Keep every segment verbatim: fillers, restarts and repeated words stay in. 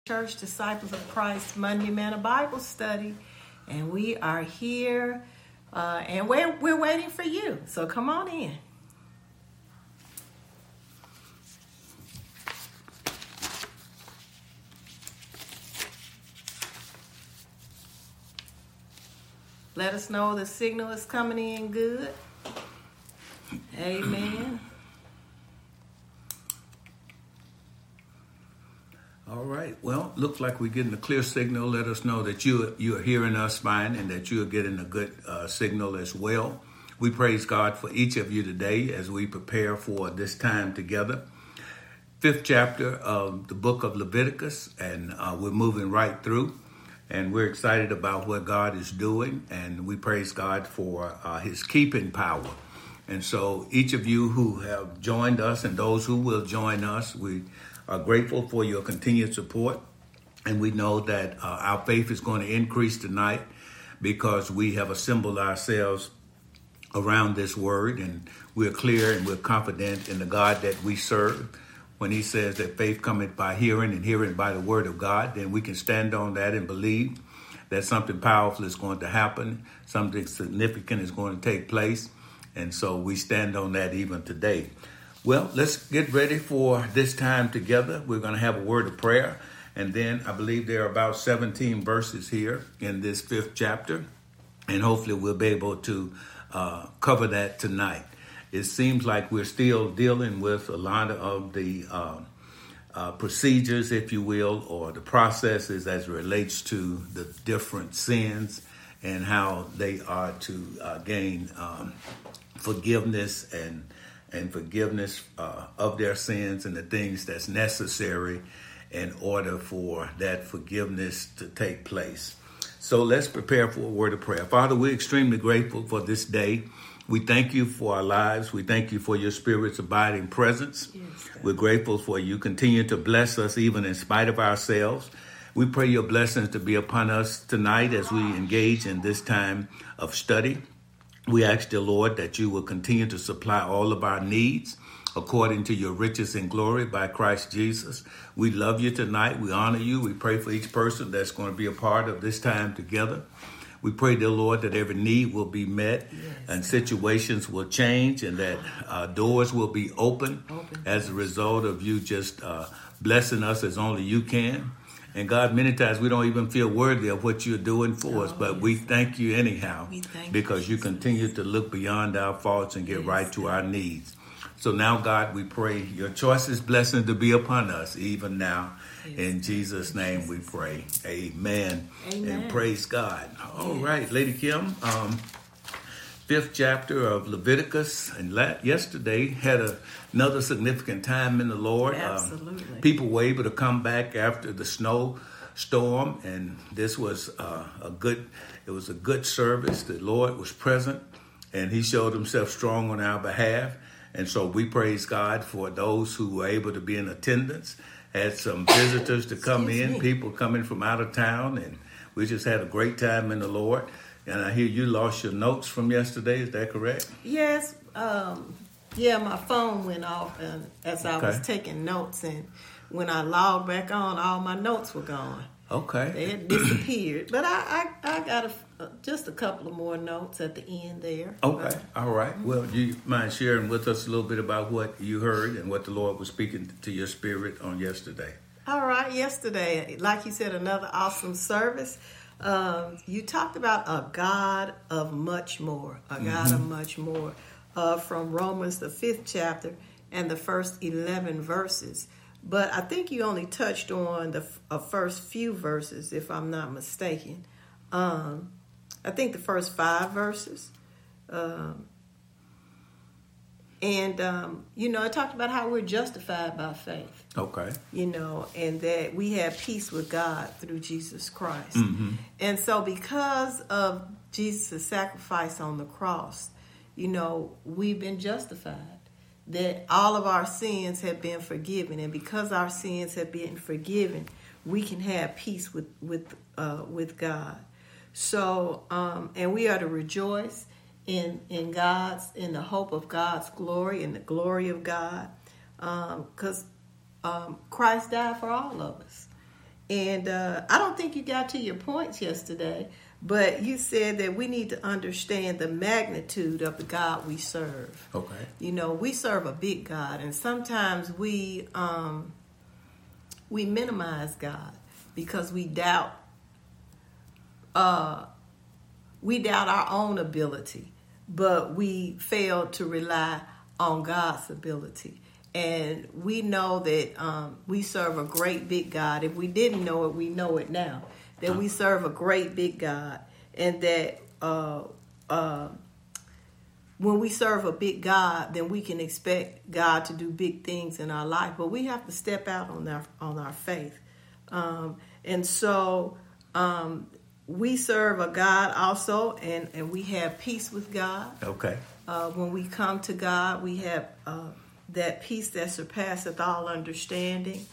Church Disciples of Christ Monday Manna Bible Study, and we are here, uh, and we're we're waiting for you. So come on in. Let us know the signal is coming in good. Amen. All right. Well, looks like we're getting a clear signal. Let us know that you you are hearing us fine and that you are getting a good uh, signal as well. We praise God for each of you today as we prepare for this time together. Fifth chapter of the book of Leviticus, and uh, we're moving right through. And we're excited about what God is doing, and we praise God for uh, his keeping power. And so each of you who have joined us and those who will join us, we are grateful for your continued support, and we know that uh, our faith is going to increase tonight because we have assembled ourselves around this word, and we're clear and we're confident in the God that we serve. When he says that faith cometh by hearing and hearing by the word of God, then we can stand on that and believe that something powerful is going to happen, something significant is going to take place, and so we stand on that even today. Well, let's get ready for this time together. We're going to have a word of prayer. And then I believe there are about seventeen verses here in this fifth chapter. And hopefully we'll be able to uh, cover that tonight. It seems like we're still dealing with a lot of the uh, uh, procedures, if you will, or the processes as it relates to the different sins and how they are to uh, gain um, forgiveness and and forgiveness uh, of their sins and the things that's necessary in order for that forgiveness to take place. So let's prepare for a word of prayer. Father, we're extremely grateful for this day. We thank you for our lives. We thank you for your Spirit's abiding presence. Yes, we're grateful for you. Continue to bless us even in spite of ourselves. We pray your blessings to be upon us tonight as we engage in this time of study. We ask, dear Lord, that you will continue to supply all of our needs according to your riches and glory by Christ Jesus. We love you tonight. We honor you. We pray for each person that's going to be a part of this time together. We pray, dear Lord, that every need will be met, yes, and situations will change, and that uh, doors will be open, open as a result of you just uh, blessing us as only you can. And God, many times we don't even feel worthy of what you're doing for oh, us, but yes, we thank you anyhow thank because you, you continue to look beyond our faults and get yes, right to our needs. So now, God, we pray your choicest blessing to be upon us even now. Yes. In Jesus' name we pray. Amen. Amen. And praise God. All yes. right, Lady Kim, um, fifth chapter of Leviticus, and la- yesterday had a, another significant time in the Lord. Absolutely. Um, people were able to come back after the snow storm, and this was uh, a good. It was a good service. The Lord was present, and he showed himself strong on our behalf. And so we praise God for those who were able to be in attendance. Had some visitors to come in, me. people coming from out of town, and we just had a great time in the Lord. And I hear you lost your notes from yesterday. Is that correct? Yes. Um, yeah, my phone went off and as I okay. was taking notes. And when I logged back on, all my notes were gone. Okay. They had disappeared. But I, I, I got a, uh, just a couple of more notes at the end there. Okay. All right. Well, do you mind sharing with us a little bit about what you heard and what the Lord was speaking to your spirit on yesterday? All right. Yesterday, like you said, another awesome service. Um, you talked about a God of much more, a God mm-hmm. of much more, uh, from Romans, the fifth chapter and the first eleven verses. But I think you only touched on the uh, first few verses, if I'm not mistaken. Um, I think the first five verses. Um, and, um, you know, I talked about how we're justified by faith. Okay. You know, and that we have peace with God through Jesus Christ. Mm-hmm. And so because of Jesus' sacrifice on the cross, you know, we've been justified. That all of our sins have been forgiven. And because our sins have been forgiven, we can have peace with, with, uh, with God. So, um, and we are to rejoice in in God's, in the hope of God's glory and the glory of God, because um, um, Christ died for all of us. And uh, I don't think you got to your points yesterday, but you said that we need to understand the magnitude of the God we serve. Okay. You know, we serve a big God, and sometimes we um, we minimize God because we doubt uh, we doubt our own ability, but we fail to rely on God's ability. And we know that um, we serve a great big God. If we didn't know it, we know it now. That we serve a great big God. And that uh, uh, when we serve a big God, then we can expect God to do big things in our life. But we have to step out on our, on our faith. Um, and so um, we serve a God also, and, and we have peace with God. Okay. Uh, when we come to God, we have... Uh, that peace that surpasseth all understanding.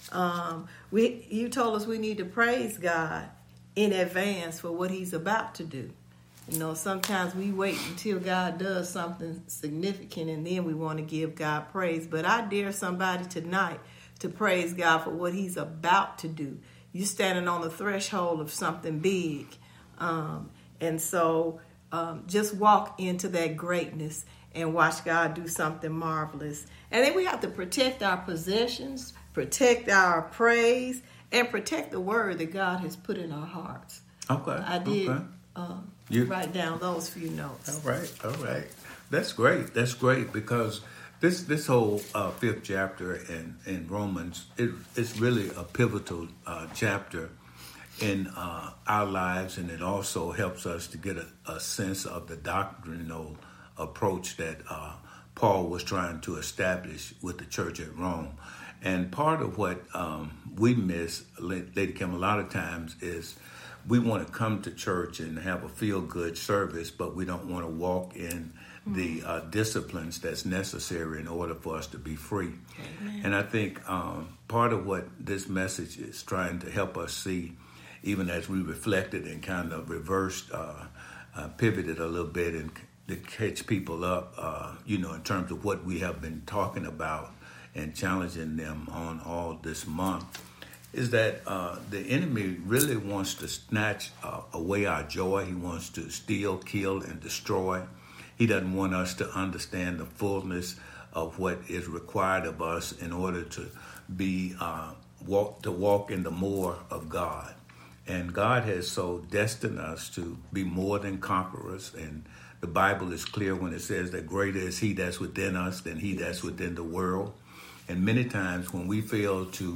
Um, we, you told us we need to praise God in advance for what he's about to do. You know, sometimes we wait until God does something significant and then we want to give God praise. But I dare somebody tonight to praise God for what he's about to do. You're standing on the threshold of something big. Um, and so um, just walk into that greatness and watch God do something marvelous. And then we have to protect our possessions, protect our praise, and protect the word that God has put in our hearts. Okay. I did okay. um, you, write down those few notes. All right, all right. That's great. That's great because this this whole uh, fifth chapter in, in Romans, it, it's really a pivotal uh, chapter in uh, our lives, and it also helps us to get a, a sense of the doctrinal approach that uh, Paul was trying to establish with the church at Rome. And part of what um, we miss, Lady Kim, a lot of times is we want to come to church and have a feel-good service, but we don't want to walk in mm-hmm. the uh, disciplines that's necessary in order for us to be free. Amen. And I think um, part of what this message is trying to help us see, even as we reflected and kind of reversed, uh, uh, pivoted a little bit and to catch people up, uh, you know, in terms of what we have been talking about and challenging them on all this month, is that uh, the enemy really wants to snatch uh, away our joy. He wants to steal, kill, and destroy. He doesn't want us to understand the fullness of what is required of us in order to be uh, walk to walk in the more of God. And God has so destined us to be more than conquerors. And the Bible is clear when it says that greater is he that's within us than he that's within the world. And many times when we fail to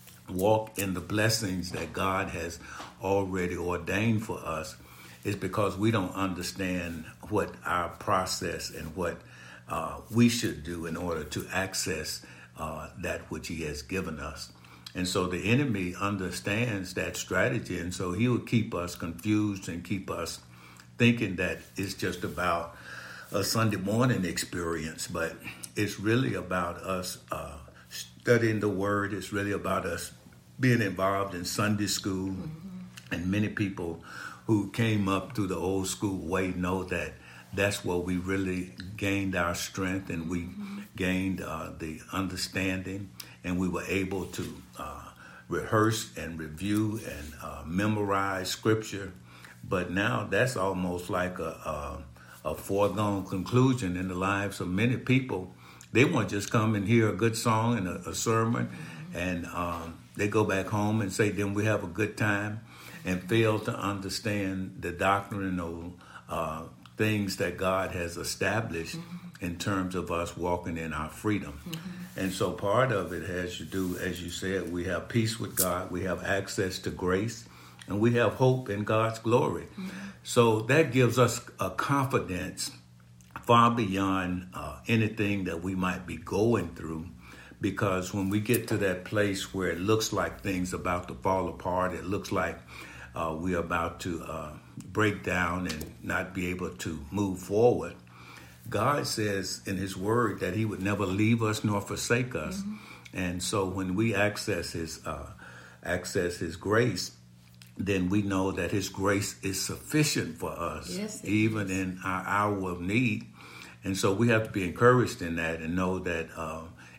walk in the blessings that God has already ordained for us, it's because we don't understand what our process and what uh, we should do in order to access uh, that which he has given us. And so the enemy understands that strategy, and so he will keep us confused and keep us thinking that it's just about a Sunday morning experience, but it's really about us uh, studying the Word. It's really about us being involved in Sunday school. Mm-hmm. And many people who came up through the old school way know that that's where we really gained our strength, and we mm-hmm. gained uh, the understanding, and we were able to uh, rehearse and review and uh, memorize Scripture. But now that's almost like a, a, a foregone conclusion in the lives of many people. They want to just come and hear a good song and a, a sermon, mm-hmm. and um, they go back home and say, then we have a good time, and fail to understand the doctrinal uh, things that God has established mm-hmm. in terms of us walking in our freedom. Mm-hmm. And so part of it has to do, as you said, we have peace with God, we have access to grace, and we have hope in God's glory. Mm-hmm. So that gives us a confidence far beyond uh, anything that we might be going through, because when we get to that place where it looks like things are about to fall apart, it looks like uh, we're about to uh, break down and not be able to move forward, God says in his word that he would never leave us nor forsake us. Mm-hmm. And so when we access his uh, access his grace, then we know that his grace is sufficient for us, yes, even is. In our hour of need. And so we have to be encouraged in that and know that uh,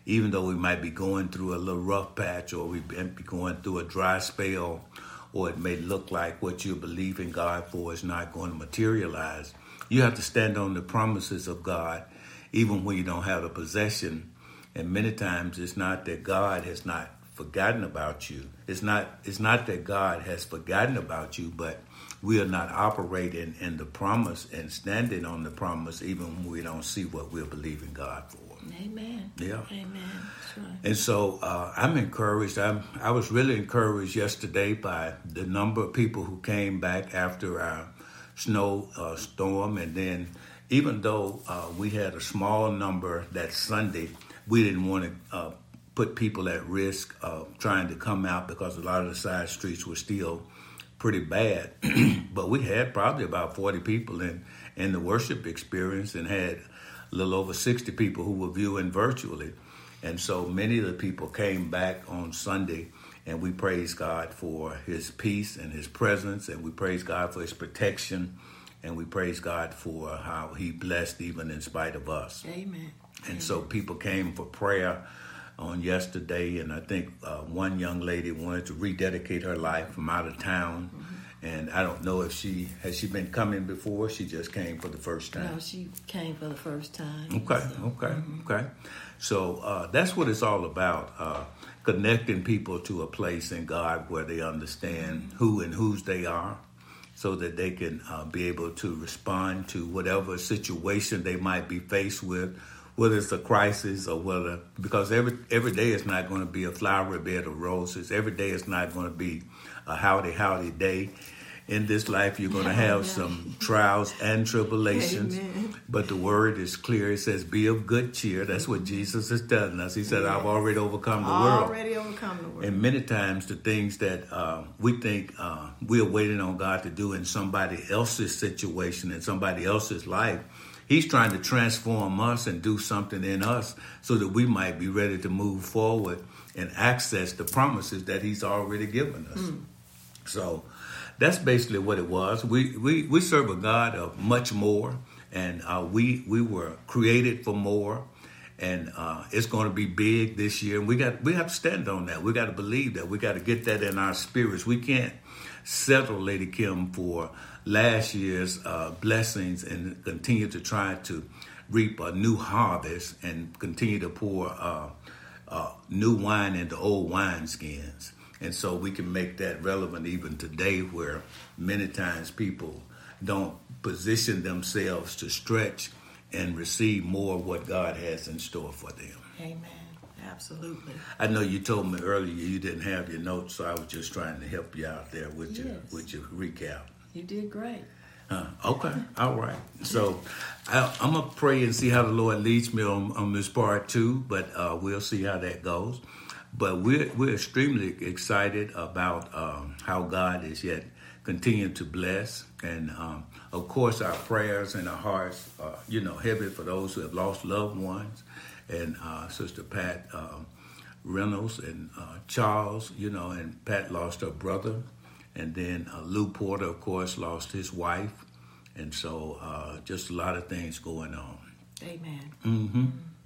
even though we might be going through a little rough patch, or we may be going through a dry spell, or it may look like what you believe in God for is not going to materialize, you have to stand on the promises of God, even when you don't have a possession. And many times it's not that God has not forgotten about you. It's not, it's not that God has forgotten about you, but we are not operating in the promise and standing on the promise, even when we don't see what we're believing God for. Amen. Yeah. Amen. That's right. And so uh, I'm encouraged. I'm, I was really encouraged yesterday by the number of people who came back after our snow uh, storm. And then even though uh, we had a small number that Sunday, we didn't want to uh, put people at risk of trying to come out because a lot of the side streets were still pretty bad. But we had probably about forty people in, in the worship experience, and had a little over sixty people who were viewing virtually. And so many of the people came back on Sunday, and we praise God for his peace and his presence, and we praise God for his protection, and we praise God for how he blessed even in spite of us. Amen. And Amen. so people came for prayer on yesterday, and I think uh, one young lady wanted to rededicate her life from out of town. Mm-hmm. And I don't know if she, has she been coming before? She just came for the first time. No, she came for the first time. Okay, so. okay, Mm-hmm. okay. So uh, that's what it's all about, uh, connecting people to a place in God where they understand mm-hmm. who and whose they are, so that they can uh, be able to respond to whatever situation they might be faced with, whether it's a crisis or whether, because every every day is not going to be a flowery bed of roses. Every day is not going to be a howdy, howdy day. In this life, you're going to have yeah. some trials and tribulations. Amen. But the word is clear. It says, be of good cheer. That's what Jesus is telling us. He said, yes. I've already overcome the already world. Already overcome the world. And many times the things that uh, we think uh, we're waiting on God to do in somebody else's situation, in somebody else's life, he's trying to transform us and do something in us so that we might be ready to move forward and access the promises that he's already given us. Mm. So that's basically what it was. We we, we serve a God of much more, and uh, we we were created for more, and uh, it's going to be big this year. And we got we have to stand on that. We got to believe that. We got to get that in our spirits. We can't settle, Lady Kim, for last year's uh, blessings and continue to try to reap a new harvest and continue to pour uh, uh, new wine into old wineskins. And so we can make that relevant even today, where many times people don't position themselves to stretch and receive more of what God has in store for them. Amen. Absolutely. I know you told me earlier you didn't have your notes, so I was just trying to help you out there with, yes. your, with your recap. You did great. Uh, okay, all right. So I, I'm going to pray and see how the Lord leads me on, on this part too, but uh, we'll see how that goes. But we're, we're extremely excited about um, how God is yet continuing to bless. And, um, of course, our prayers and our hearts are, you know, heavy for those who have lost loved ones. And uh, Sister Pat uh, Reynolds and uh, Charles, you know, and Pat lost her brother. And then uh, Lou Porter, of course, lost his wife. And so uh, just a lot of things going on. Amen. Mm-hmm.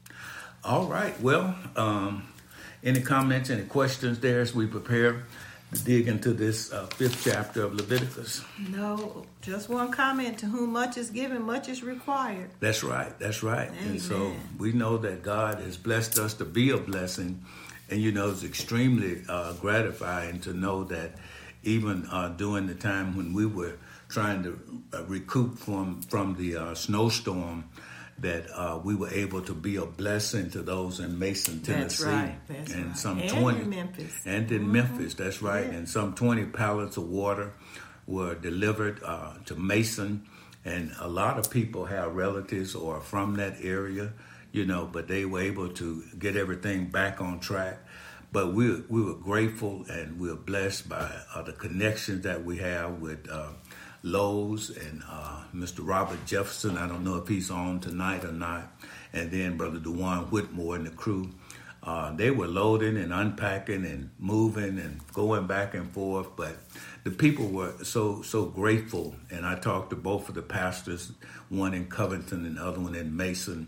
All right. Well, um, any comments, any questions there as we prepare to dig into this uh, fifth chapter of Leviticus? No, just one comment. To whom much is given, much is required. That's right. That's right. Amen. And so we know that God has blessed us to be a blessing. And, you know, it's extremely uh, gratifying to know that even uh, during the time when we were trying to uh, recoup from, from the uh, snowstorm, that uh, we were able to be a blessing to those in Mason, Tennessee. That's right. That's and right. some and twenty in Memphis. And in mm-hmm. Memphis, that's right. Yeah. And some twenty pallets of water were delivered uh, to Mason. And a lot of people have relatives or are from that area, you know, but they were able to get everything back on track. But we we were grateful and we were blessed by uh, the connections that we have with uh, Lowe's and uh, Mister Robert Jefferson. I don't know if he's on tonight or not. And then Brother DeJuan Whitmore and the crew. Uh, they were loading and unpacking and moving and going back and forth. But the people were so so grateful. And I talked to both of the pastors, one in Covington and the other one in Mason.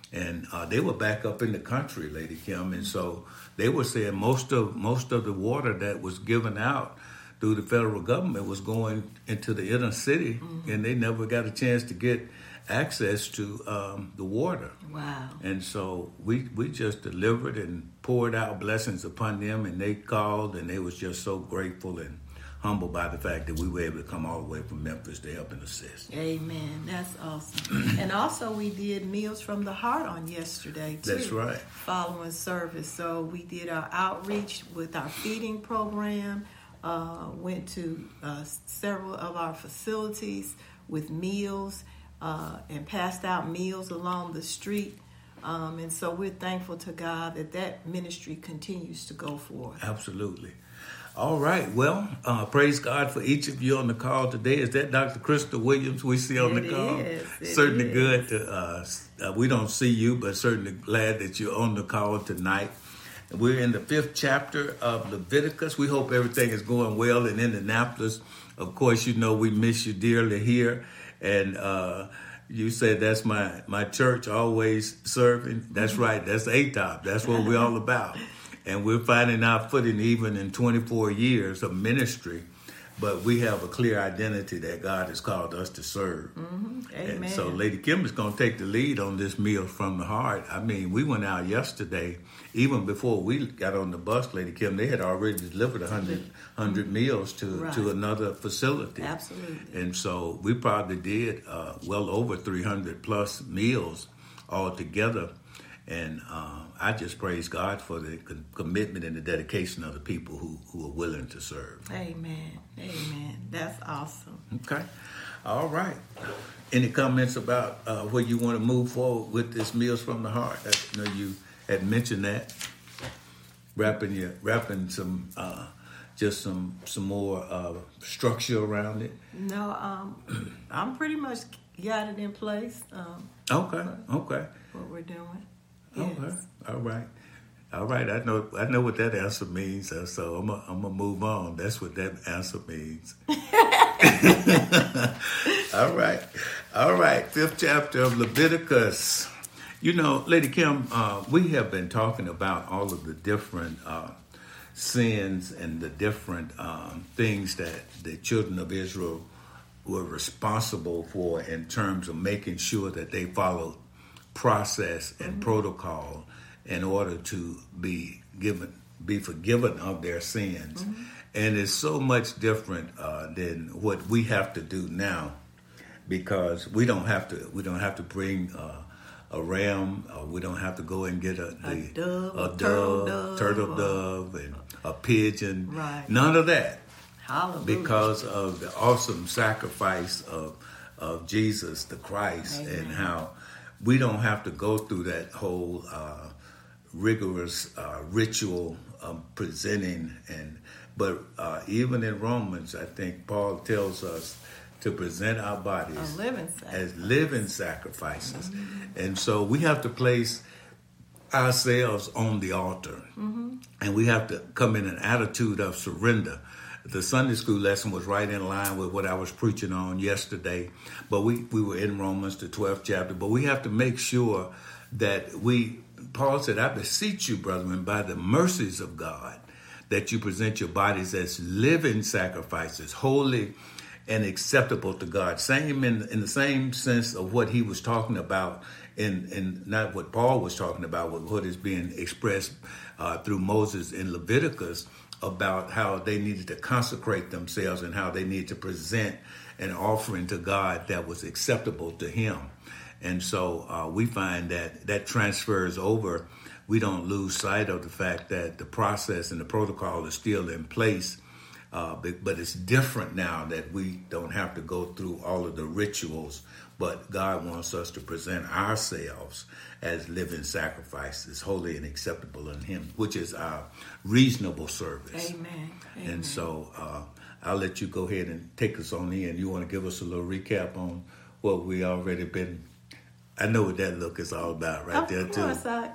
and uh, they were back up in the country, Lady Kim, and so they were saying most of most of the water that was given out through the federal government was going into the inner city, mm-hmm. and they never got a chance to get access to um, the water. Wow. And so we we just delivered and poured out blessings upon them, and they called, and they was just so grateful and humbled by the fact that we were able to come all the way from Memphis to help and assist. Amen. That's awesome. And also we did Meals from the Heart on yesterday, too. That's right. Following service. So we did our outreach with our feeding program, uh, went to uh, several of our facilities with meals, uh, and passed out meals along the street. Um, and so we're thankful to God that that ministry continues to go forward. Absolutely. All right. Well, uh, praise God for each of you on the call today. Is that Doctor Crystal Williams we see on It the call? is. It certainly is. good to, uh, uh, we don't see you, but certainly glad that you're on the call tonight. We're in the fifth chapter of Leviticus. We hope everything is going well in Indianapolis. Of course, you know we miss you dearly here. And uh, you said that's my, my church, always serving. That's right. That's A T O P. That's what we're all about. And we're finding our footing even in twenty-four years of ministry. But we have a clear identity that God has called us to serve. Mm-hmm. Amen. And so Lady Kim is going to take the lead on this Meal from the Heart. I mean, we went out yesterday, even before we got on the bus, Lady Kim, they had already delivered one hundred, one hundred meals to, Right. to another facility. Absolutely. And so we probably did uh, well over three hundred plus meals altogether. And uh, I just praise God for the co- commitment and the dedication of the people who, who are willing to serve. Amen. Amen. That's awesome. Okay. All right. Any comments about uh, where you want to move forward with this Meals from the Heart? I know you had mentioned that. Wrapping your, wrapping some, uh, just some, some more uh, structure around it. No, um, I'm pretty much got it in place. Um, Okay. Okay. what we're doing. Yes. Okay. All right. All right. I know. I know what that answer means. So, so I'm. A, I'm gonna move on. That's what that answer means. All right. All right. Fifth chapter of Leviticus. You know, Lady Kim, uh, we have been talking about all of the different uh, sins and the different um, things that the children of Israel were responsible for in terms of making sure that they followed process and mm-hmm. protocol in order to be given, be forgiven of their sins. Mm-hmm. And it's so much different uh, than what we have to do now, because we don't have to. We don't have to bring uh, a ram. Or we don't have to go and get a, a the, dove, a a dove, turtle dove, turtle or, dove, and a pigeon. Right. None of that. Hallelujah. Because of the awesome sacrifice of of Jesus the Christ. Amen. And how we don't have to go through that whole uh, rigorous uh, ritual of presenting. And but uh, even in Romans, I think Paul tells us to present our bodies living as living sacrifices. Mm-hmm. And so we have to place ourselves on the altar. Mm-hmm. And we have to come in an attitude of surrender. The Sunday school lesson was right in line with what I was preaching on yesterday. But we, we were in Romans, the twelfth chapter. But we have to make sure that we, Paul said, I beseech you, brethren, by the mercies of God, that you present your bodies as living sacrifices, holy and acceptable to God. Same in, in the same sense of what he was talking about, in, in not what Paul was talking about, but what is being expressed uh, through Moses in Leviticus, about how they needed to consecrate themselves and how they needed to present an offering to God that was acceptable to him. And so uh, we find that that transfers over. We don't lose sight of the fact that the process and the protocol is still in place, uh, but, but it's different now that we don't have to go through all of the rituals, but God wants us to present ourselves as living sacrifices, holy and acceptable in him, which is our reasonable service. Amen. Amen. And so uh, I'll let you go ahead and take us on in. You want to give us a little recap on what we already been. I know what that look is all about right of there, too. Course I,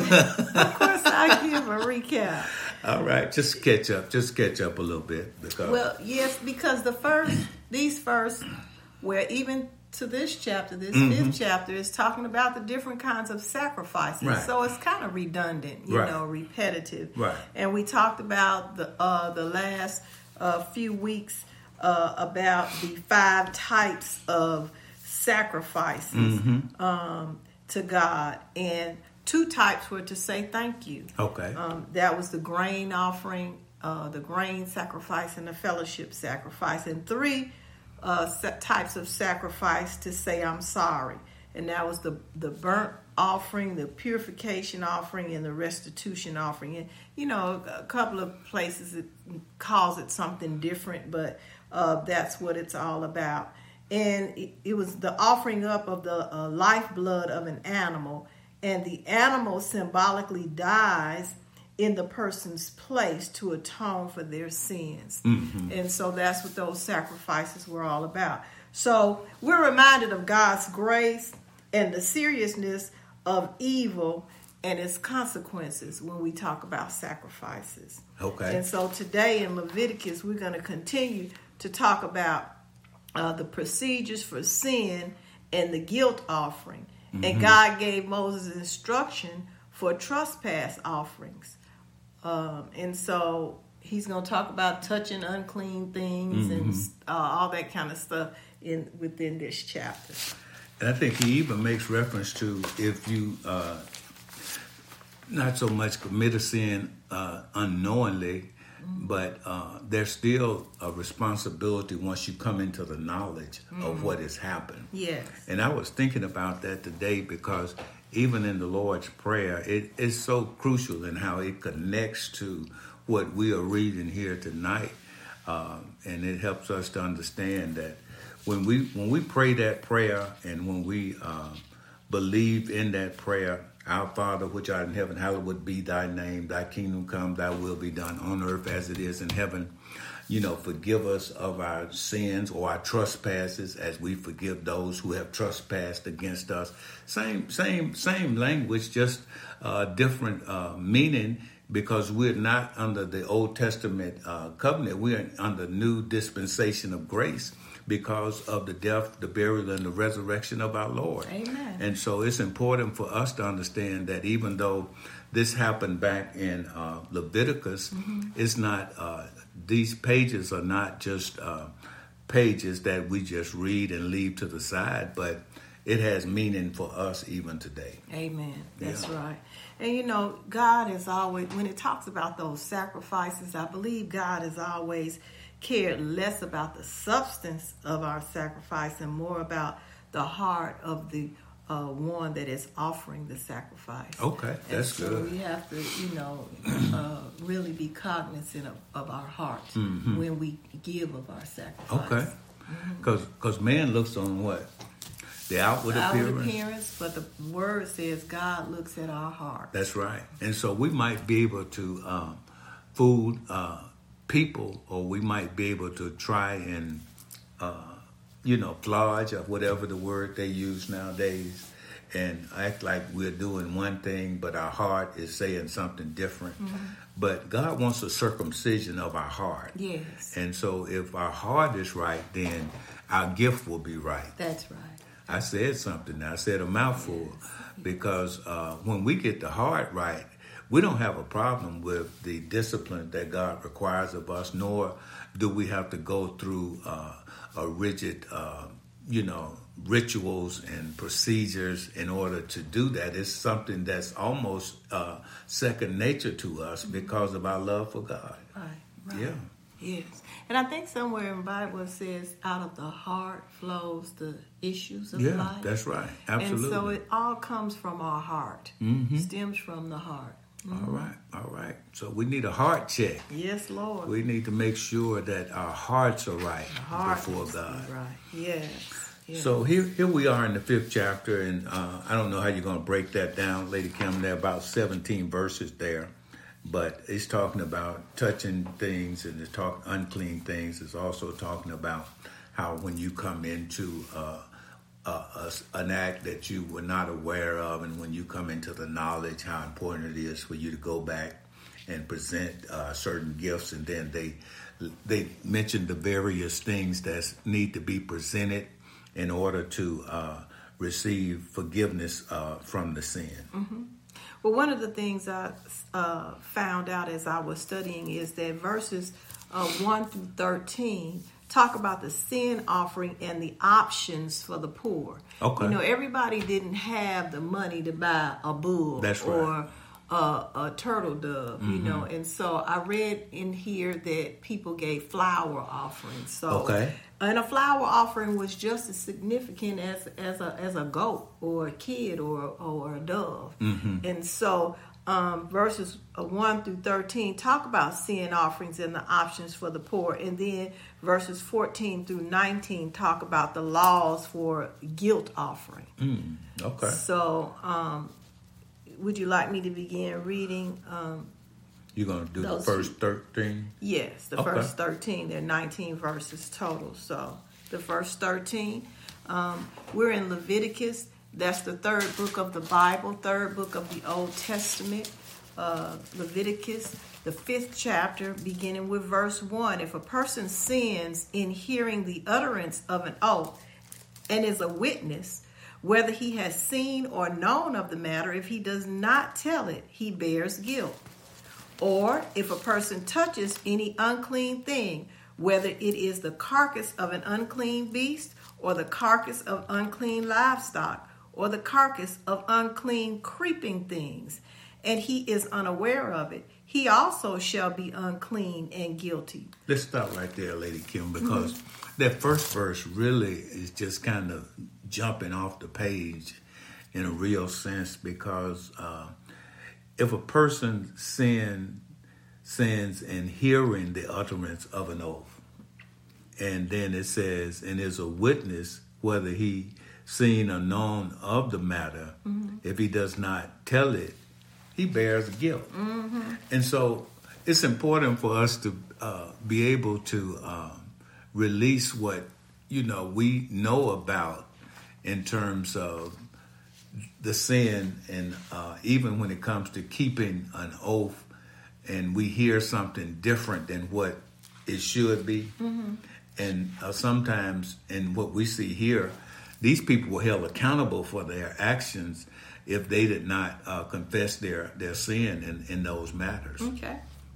of course I give a recap. All right, just catch up. Just catch up a little bit. Because Well, yes, because the first, these first, where even to this chapter, this mm-hmm. fifth chapter, is talking about the different kinds of sacrifices. Right. So it's kind of redundant, you right. know, repetitive. Right. And we talked about the uh, the last uh, few weeks uh, about the five types of sacrifices mm-hmm. um, to God, and two types were to say thank you. Okay. Um, that was the grain offering, uh, the grain sacrifice, and the fellowship sacrifice, and three uh, types of sacrifice to say I'm sorry, and that was the the burnt offering, the purification offering, and the restitution offering. And you know, a couple of places it calls it something different, but uh, that's what it's all about. And it, it was the offering up of the uh, lifeblood of an animal, and the animal symbolically dies in the person's place to atone for their sins. Mm-hmm. And so that's what those sacrifices were all about. So we're reminded of God's grace and the seriousness of evil and its consequences when we talk about sacrifices. Okay. And so today in Leviticus, we're going to continue to talk about uh, the procedures for sin and the guilt offering. Mm-hmm. And God gave Moses instruction for trespass offerings. Um, and so he's going to talk about touching unclean things mm-hmm. and uh, all that kind of stuff in within this chapter. And I think he even makes reference to if you uh, not so much commit a sin uh, unknowingly, mm-hmm. but uh, there's still a responsibility once you come into the knowledge mm-hmm. of what has happened. Yes. And I was thinking about that today because even in the Lord's Prayer, it is so crucial in how it connects to what we are reading here tonight. Uh, and it helps us to understand that when we when we pray that prayer and when we uh, believe in that prayer, our Father, which art in heaven, hallowed be thy name, thy kingdom come, thy will be done on earth as it is in heaven. You know, forgive us of our sins or our trespasses as we forgive those who have trespassed against us. Same, same, same language, just uh, different uh, meaning because we're not under the Old Testament uh, covenant. We're under new dispensation of grace because of the death, the burial, and the resurrection of our Lord. Amen. And so it's important for us to understand that even though this happened back in uh, Leviticus, mm-hmm. it's not... Uh, These pages are not just uh, pages that we just read and leave to the side, but it has meaning for us even today. Amen. That's yeah. right. And you know, God is always, when it talks about those sacrifices, I believe God has always cared less about the substance of our sacrifice and more about the heart of the Uh, one that is offering the sacrifice. Okay, that's and so good. We have to, you know, uh, really be cognizant of, of our heart mm-hmm. when we give of our sacrifice. Okay, because mm-hmm. because man looks on what? The outward the appearance. Outward appearance, but the word says God looks at our heart. That's right. And so we might be able to um, fool uh, people, or we might be able to try and uh, you know, flodge or whatever the word they use nowadays, and act like we're doing one thing, but our heart is saying something different. Mm-hmm. But God wants a circumcision of our heart. Yes. And so if our heart is right, then our gift will be right. That's right. I said something. I said a mouthful yes. because uh, when we get the heart right, we don't have a problem with the discipline that God requires of us, nor do we have to go through uh, a rigid, uh, you know, rituals and procedures in order to do that. It's something that's almost uh, second nature to us because of our love for God. Right, right. Yeah. Yes. And I think somewhere in the Bible it says, out of the heart flows the issues of yeah, life. Yeah, that's right. Absolutely. And so it all comes from our heart. Mm-hmm. Stems from the heart. Mm-hmm. All right, all right. So we need a heart check. Yes, Lord. We need to make sure that our hearts are right heart before God. Right. Yes. yes. So here, here we are in the fifth chapter, and uh, I don't know how you're going to break that down, Lady Kim. There are about seventeen verses there, but it's talking about touching things, and it's talking unclean things. It's also talking about how when you come into uh, Uh, a, an act that you were not aware of, and when you come into the knowledge, how important it is for you to go back and present uh, certain gifts, and then they they mentioned the various things that need to be presented, in order to uh, receive forgiveness uh, from the sin. Mm-hmm. Well, one of the things I uh, found out as I was studying is that verses uh, one through thirteen talk about the sin offering and the options for the poor. Okay. You know, everybody didn't have the money to buy a bull. That's right. Or a, a turtle dove, mm-hmm. you know. And so I read in here that people gave flour offerings. So, okay. And a flour offering was just as significant as as a as a goat or a kid or or a dove. Mm-hmm. And so um, verses one through thirteen talk about sin offerings and the options for the poor. And then verses fourteen through nineteen talk about the laws for guilt offering. Mm, okay. So um, would you like me to begin reading? Um, You're going to do the those first thirteen? Yes, the Okay. first thirteen. There are nineteen verses total. So the first thirteen, um, we're in Leviticus. That's the third book of the Bible, third book of the Old Testament. Uh, Leviticus, the fifth chapter, beginning with verse one. If a person sins in hearing the utterance of an oath and is a witness, whether he has seen or known of the matter, if he does not tell it, he bears guilt. Or if a person touches any unclean thing, whether it is the carcass of an unclean beast, or the carcass of unclean livestock, or the carcass of unclean creeping things, and he is unaware of it, he also shall be unclean and guilty. Let's stop right there, Lady Kim, because mm-hmm. that first verse really is just kind of jumping off the page in a real sense, because uh, if a person sin, sins in hearing the utterance of an oath, and then it says, and is a witness, whether he seen or known of the matter, mm-hmm. if he does not tell it, he bears guilt. Mm-hmm. And so it's important for us to uh, be able to uh, release what, you know, we know about in terms of the sin, and uh, even when it comes to keeping an oath and we hear something different than what it should be. Mm-hmm. And uh, sometimes in what we see here, these people were held accountable for their actions if they did not uh, confess their, their sin in, in those matters. Okay.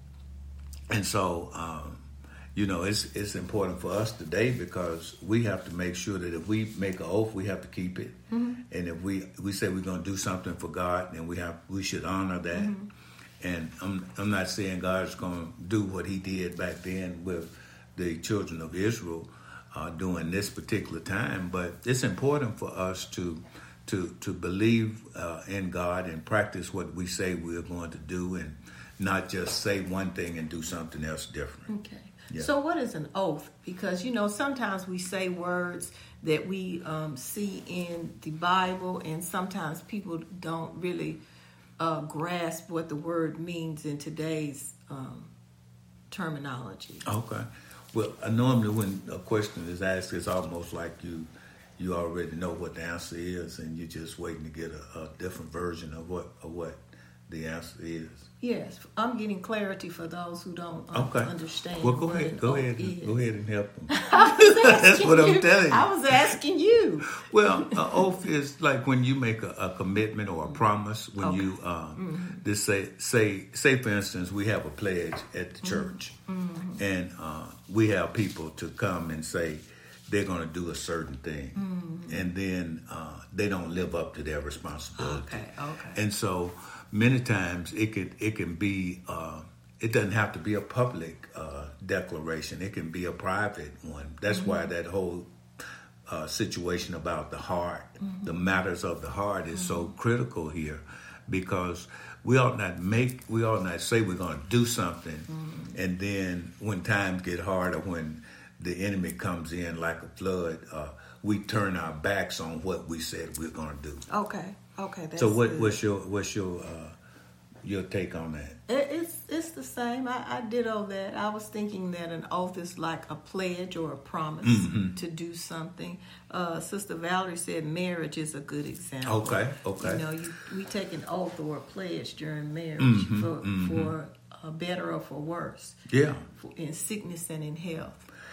And so, um, you know, it's it's important for us today, because we have to make sure that if we make an oath, we have to keep it. Mm-hmm. And if we, we say we're going to do something for God, then we have we should honor that. Mm-hmm. And I'm I'm not saying God's going to do what he did back then with the children of Israel uh, during this particular time, but it's important for us to to to believe uh, in God and practice what we say we're going to do, and not just say one thing and do something else different. Okay. Yeah. So what is an oath? Because, you know, sometimes we say words that we um, see in the Bible, and sometimes people don't really uh, grasp what the word means in today's um, terminology. Okay. Well, uh, normally when a question is asked, it's almost like you you already know what the answer is, and you're just waiting to get a, a different version of what of what the answer is. Yes, I'm getting clarity for those who don't um, okay. understand. Well, go what ahead, an go oath ahead, is. go ahead and help them. That's what you. I'm telling you. I was asking you. Well, an oath is like when you make a, a commitment or a promise. When okay. you um, mm-hmm. just say say say for instance, we have a pledge at the church, mm-hmm. and uh, we have people to come and say they're going to do a certain thing, mm-hmm. and then uh, they don't live up to their responsibility. Okay, okay. And so many times it could it can be uh, it doesn't have to be a public uh, declaration. It can be a private one. That's mm-hmm. why that whole uh, situation about the heart, mm-hmm. the matters of the heart, is mm-hmm. so critical here, because we ought not make we ought not say we're going to do something, mm-hmm. and then when times get hard or when the enemy comes in like a flood, uh, we turn our backs on what we said we're going to do. Okay, okay. That's so what, good. what's your what's your uh, your take on that? It, it's it's the same. I, I ditto that. I was thinking that an oath is like a pledge or a promise mm-hmm. to do something. Uh, Sister Valerie said marriage is a good example. Okay, okay. You know, you, we take an oath or a pledge during marriage mm-hmm, for mm-hmm. for uh, better or for worse. Yeah. For, in sickness and in health.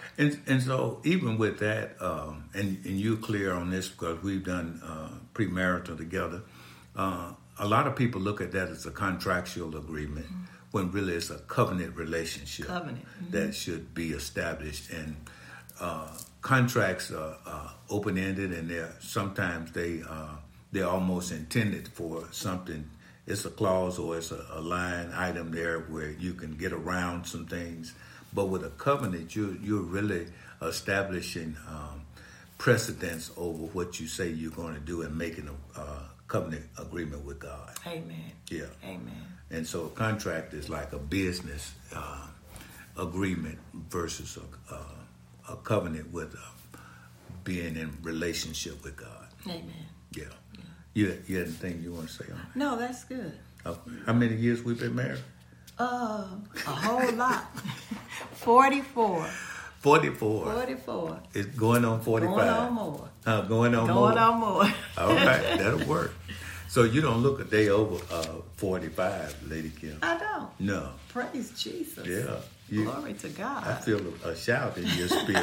And and so even with that, um, and, and you're clear on this because we've done uh, premarital together, uh, a lot of people look at that as a contractual agreement mm-hmm. when really it's a covenant relationship covenant. Mm-hmm. that should be established. And uh, contracts are uh, open-ended, and they're sometimes they uh, they're almost intended for something. It's a clause or it's a, a line item there where you can get around some things. But with a covenant, you're, you're really establishing um, precedence over what you say you're going to do and making a uh, covenant agreement with God. Amen. Yeah. Amen. And so a contract is like a business uh, agreement versus a, uh, a covenant with uh, being in relationship with God. Amen. Yeah. yeah. You, you had anything you want to say on that? No, that's good. Oh, how many years we've been married? Uh, a whole lot. forty-four. forty-four. forty-four. It's going on forty-five. Going on more. Uh, going on going more. Going on more. All right, that'll work. So you don't look a day over uh, forty-five, Lady Kim. I don't. No. Praise Jesus. Yeah. You, Glory to God. I feel a, a shout in your spirit.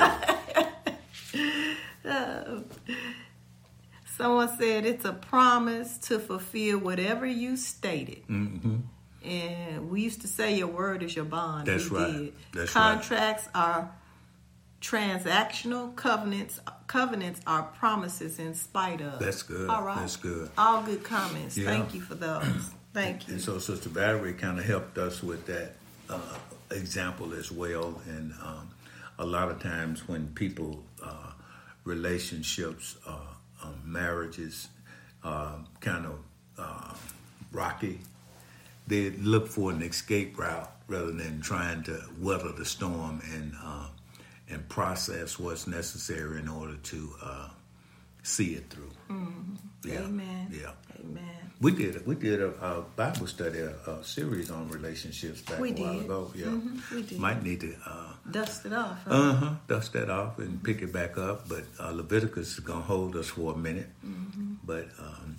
uh, someone said it's a promise to fulfill whatever you stated. Mm-hmm. And we used to say your word is your bond. That's we right. Did. That's Contracts right. are transactional. Covenants covenants are promises in spite of. That's good. All right. That's good. All good comments. Yeah. Thank you for those. Thank you. And so Sister Valerie kind of helped us with that uh, example as well. And um, a lot of times when people, uh, relationships, uh, um, marriages, uh, kind of uh, rocky, they look for an escape route rather than trying to weather the storm and uh, and process what's necessary in order to uh, see it through. Mm-hmm. Yeah. Amen. Yeah. Amen. We did we did a, a Bible study, a, a series on relationships back we a while did. ago. Yeah, mm-hmm. we did. Might need to uh, dust it off. Huh? uh huh, dust that off and pick it back up. But uh, Leviticus is gonna hold us for a minute. Mm-hmm. But um,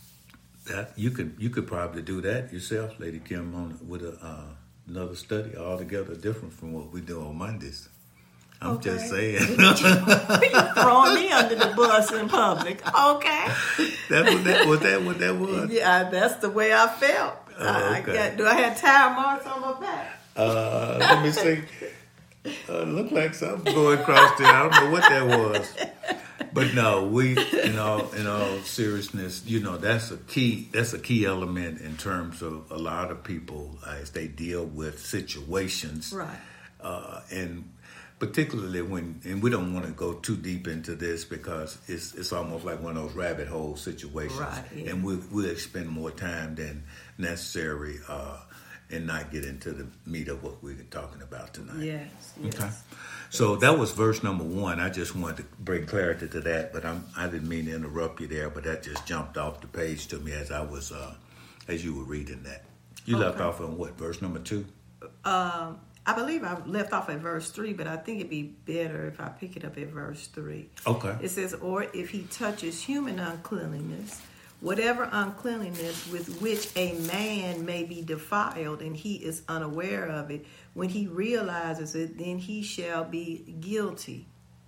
that you could you could probably do that yourself, Lady Kim, on with a, uh, another study altogether different from what we do on Mondays. I'm okay. just saying. You're throwing me under the bus in public. Okay. That was that what that what that was. Yeah, that's the way I felt. Oh, I, okay. I got, do I have tire marks on my back? Uh, let me see. Uh, look like something going across there. I don't know what that was. But no, we, in all in all seriousness, you know, that's a key. That's a key element in terms of a lot of people uh, as they deal with situations, right? Uh, and particularly when, and we don't want to go too deep into this because it's it's almost like one of those rabbit hole situations, right? Yeah. And we we'll spend more time than necessary uh, and not get into the meat of what we're talking about tonight. Yes. yes. Okay. So that was verse number one. I just wanted to bring clarity to that, but I'm, I didn't mean to interrupt you there. But that just jumped off the page to me as I was, uh, as you were reading that. You okay. left off on what, verse number two? Um, I believe I left off at verse three, but I think it'd be better if I pick it up at verse three. Okay. It says, "Or if he touches human uncleanliness, whatever uncleanliness with which a man may be defiled, and he is unaware of it, when he realizes it, then he shall be guilty.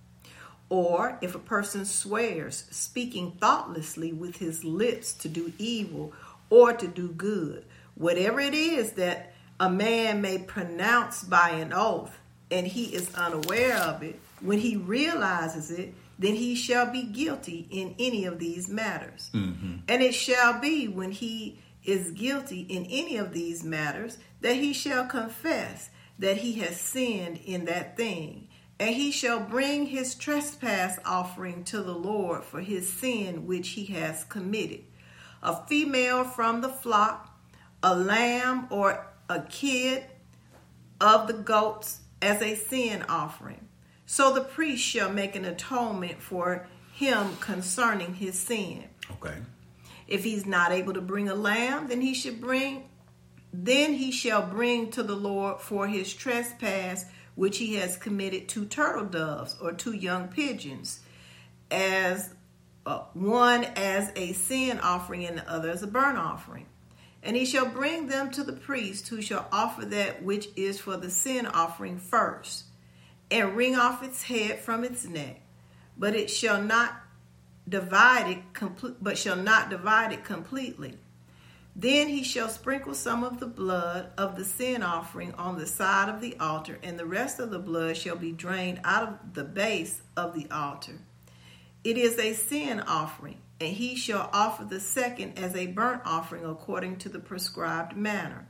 Or if a person swears, speaking thoughtlessly with his lips to do evil or to do good, whatever it is that a man may pronounce by an oath, and he is unaware of it, when he realizes it, then he shall be guilty in any of these matters. Mm-hmm. And it shall be when he is guilty in any of these matters that he shall confess that he has sinned in that thing, and he shall bring his trespass offering to the Lord for his sin which he has committed, a female from the flock, a lamb or a kid of the goats as a sin offering. So the priest shall make an atonement for him concerning his sin. Okay. If he's not able to bring a lamb, then he should bring Then he shall bring to the Lord for his trespass, which he has committed, two turtle doves or two young pigeons, as uh, one as a sin offering and the other as a burnt offering. And he shall bring them to the priest, who shall offer that which is for the sin offering first. and wring off its head from its neck, but it shall not divide it complete, but shall not divide it completely. Then he shall sprinkle some of the blood of the sin offering on the side of the altar, and the rest of the blood shall be drained out of the base of the altar. It is a sin offering, and he shall offer the second as a burnt offering according to the prescribed manner.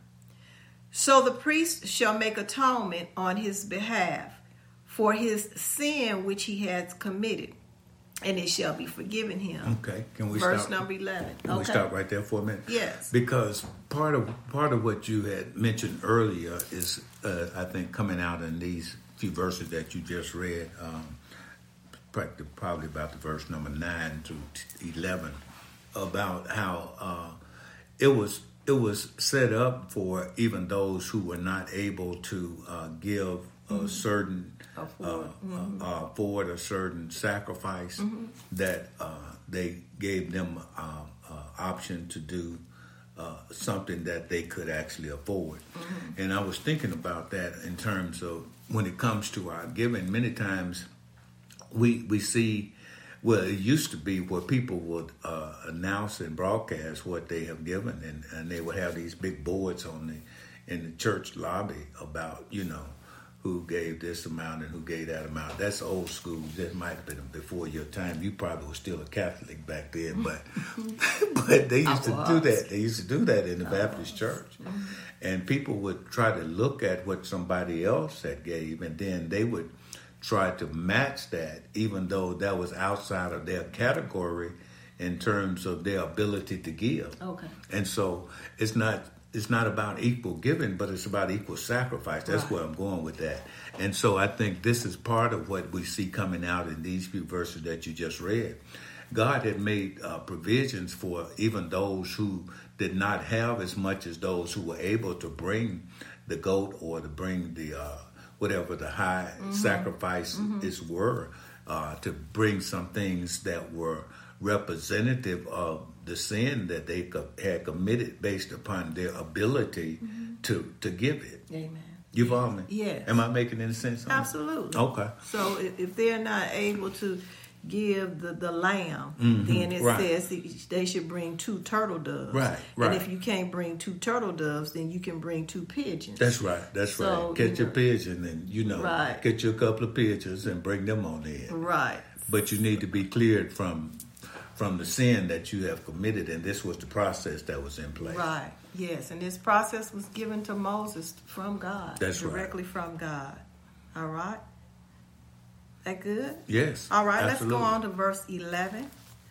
So the priest shall make atonement on his behalf for his sin which he has committed, and it shall be forgiven him. Okay, can we Verse stop? number eleven. Can okay. we stop right there for a minute? Yes. Because part of part of what you had mentioned earlier is, uh, I think, coming out in these few verses that you just read, um, probably about the verse number nine through eleven, about how uh, it was it was set up for even those who were not able to uh, give a certain Afford. Uh, mm-hmm. uh, afford a certain sacrifice, mm-hmm. that uh, they gave them uh, uh, option to do uh, something that they could actually afford. Mm-hmm. And I was thinking about that in terms of when it comes to our giving. Many times we we see, well, it used to be where people would uh, announce and broadcast what they have given, and, and they would have these big boards on the in the church lobby about, you know, who gave this amount and who gave that amount. That's old school. That might have been before your time. You probably were still a Catholic back then, but but they used to do that. They used to do that in the Baptist church. And people would try to look at what somebody else had gave, and then they would try to match that, even though that was outside of their category in terms of their ability to give. Okay. And so it's not It's not about equal giving, but it's about equal sacrifice. That's right. Where I'm going with that. And so I think this is part of what we see coming out in these few verses that you just read. God had made uh, provisions for even those who did not have as much as those who were able to bring the goat or to bring the uh, whatever the high mm-hmm. sacrifices mm-hmm. were, uh, to bring some things that were representative of the sin that they had committed based upon their ability mm-hmm. to to give it. Amen. You follow me? Yes. Am I making any sense? Absolutely. Okay. So if, if they're not able to give the, the lamb, mm-hmm. then it right. says they should bring two turtle doves. Right, right. And if you can't bring two turtle doves, then you can bring two pigeons. That's right. That's so, right. Get you your know, pigeon and, you know, right. get you a couple of pigeons and bring them on in. Right. But you need to be cleared from from the sin that you have committed, and this was the process that was in place. Right. Yes, and this process was given to Moses from God. That's directly right. from God. All right. That good? Yes. All right, absolutely. Let's go on to verse eleven.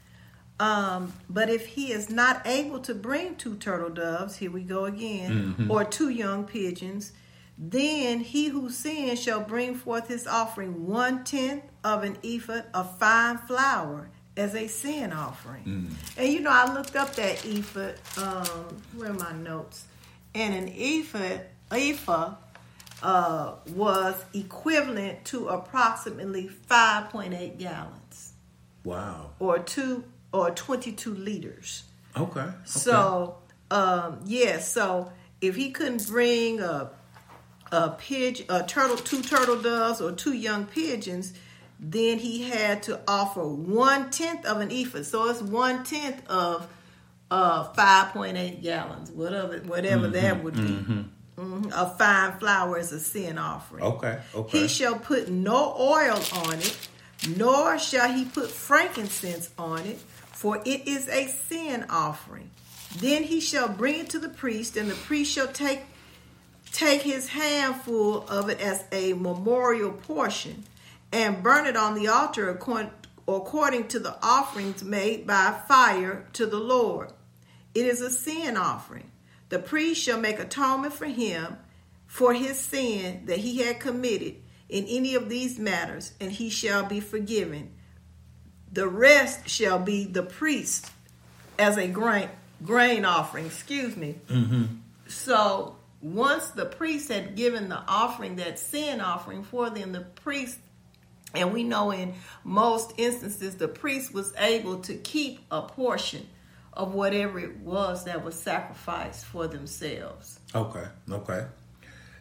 Um, but if he is not able to bring two turtle doves, here we go again, mm-hmm. or two young pigeons, then he who sins shall bring forth his offering one-tenth of an ephah of fine flour as a sin offering. Mm. And you know, I looked up that ephah, um, where are my notes? And an ephah, ephah uh, was equivalent to approximately five point eight gallons. Wow. Or two or twenty-two liters. Okay. okay. So, um, yeah, so if he couldn't bring a a pigeon, a turtle, two turtle doves or two young pigeons, then he had to offer one tenth of an ephah. So it's one tenth of uh, five point eight gallons, whatever, whatever mm-hmm, that would be. Mm-hmm. Mm-hmm. A fine flour is a sin offering. Okay, okay. He shall put no oil on it, nor shall he put frankincense on it, for it is a sin offering. Then he shall bring it to the priest, and the priest shall take take his handful of it as a memorial portion, and burn it on the altar according, according to the offerings made by fire to the Lord. It is a sin offering. The priest shall make atonement for him for his sin that he had committed in any of these matters, and he shall be forgiven. The rest shall be the priest as a grain grain offering. Excuse me. Mm-hmm. So once the priest had given the offering, that sin offering for them, the priest, and we know in most instances the priest was able to keep a portion of whatever it was that was sacrificed for themselves. Okay, okay.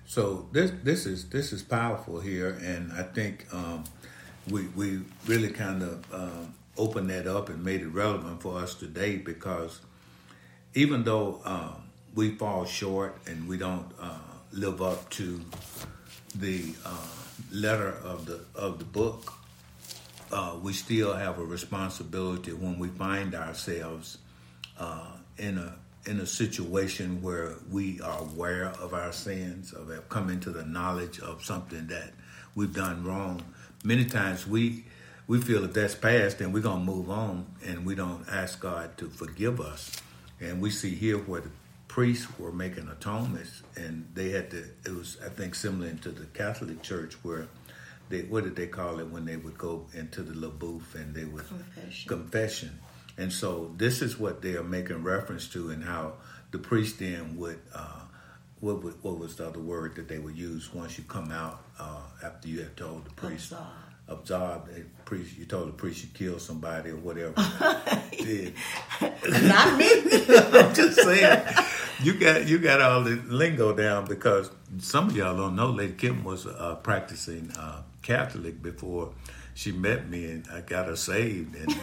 So this this is this is powerful here, and I think um, we we really kind of um, opened that up and made it relevant for us today, because even though um, we fall short and we don't uh, live up to the uh, letter of the of the book, uh, we still have a responsibility when we find ourselves uh, in a in a situation where we are aware of our sins, or have come into the knowledge of something that we've done wrong. Many times we we feel if that's past, then we're gonna move on, and we don't ask God to forgive us. And we see here where the priests were making atonements, and they had to. It was, I think, similar to the Catholic Church, where they, what did they call it when they would go into the little booth and they would confession. confession. And so this is what they are making reference to, and how the priest then would, uh, what, would, what was the other word that they would use once you come out uh, after you had told the priest? Absolve. Absolve. The priest, you told the priest you killed somebody or whatever. Did. Not me. I'm just saying, you got you got all the lingo down, because some of y'all don't know Lady Kim was uh, practicing uh, Catholic before she met me, and I got her saved. And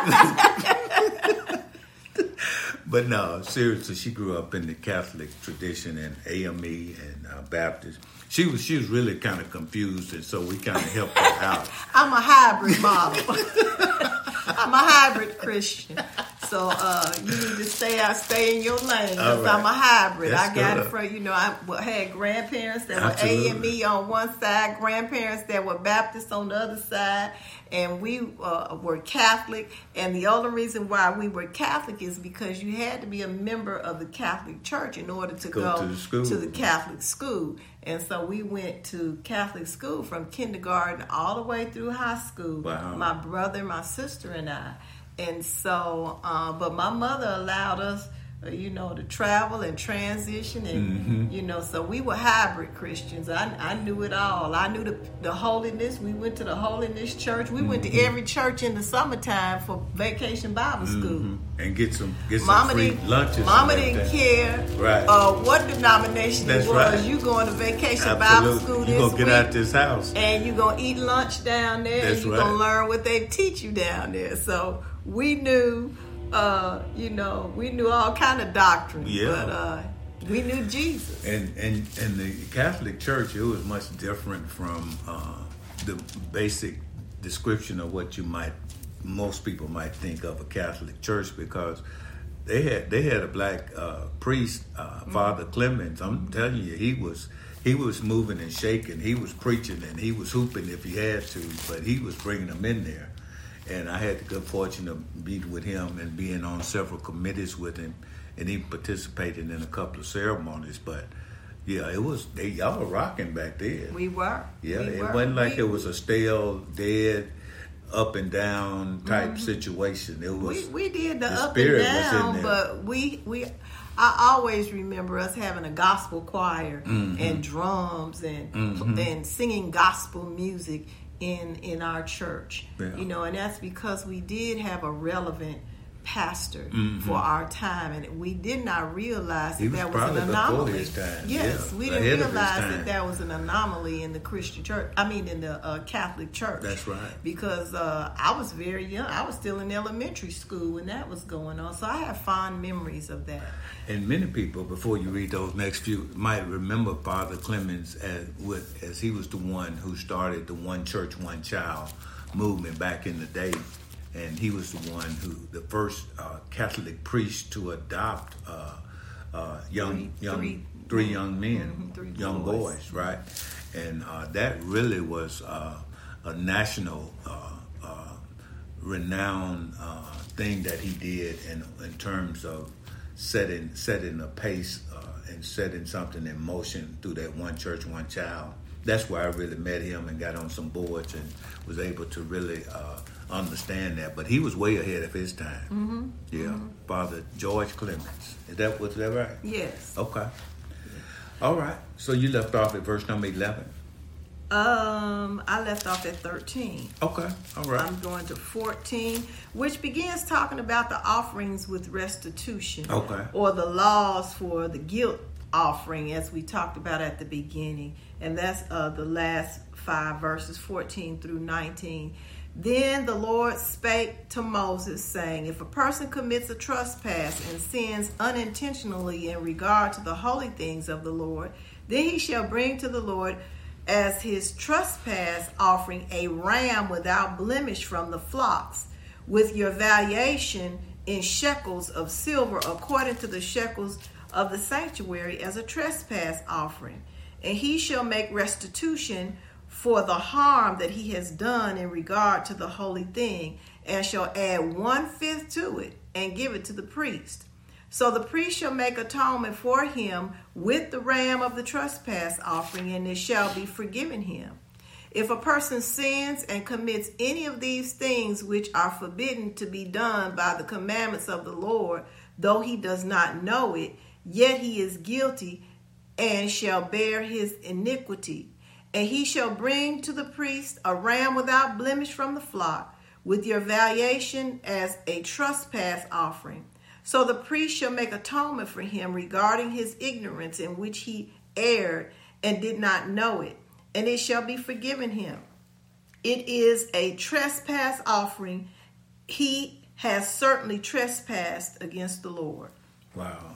but no, seriously, she grew up in the Catholic tradition and A M E and uh, Baptist. She was she was really kind of confused, and so we kind of helped her out. I'm a hybrid model. I'm a hybrid Christian. So uh, you need to stay out, stay in your lane, because right. I'm a hybrid. That's I got good. it from, you know, I had grandparents that Absolutely. were A M E on one side, grandparents that were Baptist on the other side, and we uh, were Catholic. And the only reason why we were Catholic is because you had to be a member of the Catholic Church in order to go, go to, the school. to the Catholic school. And so we went to Catholic school from kindergarten all the way through high school. Wow. My brother, my sister, and I. And so, uh, but my mother allowed us, uh, you know, to travel and transition, and mm-hmm. you know, so we were hybrid Christians. I, I knew it all. I knew the the holiness. We went to the holiness church. We mm-hmm. went to every church in the summertime for vacation Bible school, mm-hmm. and get some get some Mama free didn't, lunches. Mama didn't care right. uh, what denomination That's it was. right. You going to vacation Absolutely. Bible school you this gonna get week, out this house, and you gonna eat lunch down there. That's and you right. gonna learn what they teach you down there. So we knew, uh, you know, we knew all kind of doctrine, yeah. but uh, we knew Jesus. And and and the Catholic Church, it was much different from uh, the basic description of what you might, most people might think of a Catholic Church, because they had they had a black uh, priest, uh, mm-hmm. Father Clemens. I'm telling you, he was he was moving and shaking. He was preaching and he was hooping if he had to, but he was bringing them in there. And I had the good fortune of being with him and being on several committees with him, and he participated in a couple of ceremonies. But yeah, it was they y'all were rocking back then. We were. Yeah, we it were. wasn't like we, it was a stale, dead, up and down type mm-hmm. situation. It was. We, we did the, the up spirit and down, was in there. but we we. I always remember us having a gospel choir mm-hmm. and drums and mm-hmm. and singing gospel music in in our church, yeah. you know, and that's because we did have a relevant pastor mm-hmm. for our time, and we did not realize that that was an anomaly. His time. Yes, yeah, we didn't realize that that was an anomaly in the Christian church. I mean, in the uh, Catholic church. That's right. Because uh, I was very young. I was still in elementary school when that was going on, so I have fond memories of that. And many people, before you read those next few, might remember Father Clemens as with as he was the one who started the One Church, One Child movement back in the day. And he was the one who, the first uh, Catholic priest to adopt uh, uh, young, three, young, three, three young men, mm-hmm, three young boys. boys, right? And uh, that really was uh, a national, uh, uh, renowned uh, thing that he did in in terms of setting setting a pace uh, and setting something in motion through that One Church, One Child. That's where I really met him and got on some boards and was able to really uh, understand that. But he was way ahead of his time. Mm-hmm. Yeah, mm-hmm. Father George Clemens. Is that was that right? Yes. Okay. All right. So you left off at verse number eleven. Um, I left off at thirteen. Okay. All right. I'm going to fourteen, which begins talking about the offerings with restitution. Okay. Or the laws for the guilt offering, as we talked about at the beginning. And that's uh, the last five verses, fourteen through nineteen. Then the Lord spake to Moses, saying, if a person commits a trespass and sins unintentionally in regard to the holy things of the Lord, then he shall bring to the Lord as his trespass offering a ram without blemish from the flocks, with your valuation in shekels of silver, according to the shekels of the sanctuary, as a trespass offering. And he shall make restitution for the harm that he has done in regard to the holy thing, and shall add one-fifth to it, and give it to the priest. So the priest shall make atonement for him with the ram of the trespass offering, and it shall be forgiven him. If a person sins and commits any of these things which are forbidden to be done by the commandments of the Lord, though he does not know it, yet he is guilty, and shall bear his iniquity. And he shall bring to the priest a ram without blemish from the flock, with your valuation as a trespass offering. So the priest shall make atonement for him regarding his ignorance in which he erred and did not know it, and it shall be forgiven him. It is a trespass offering. He has certainly trespassed against the Lord. Wow.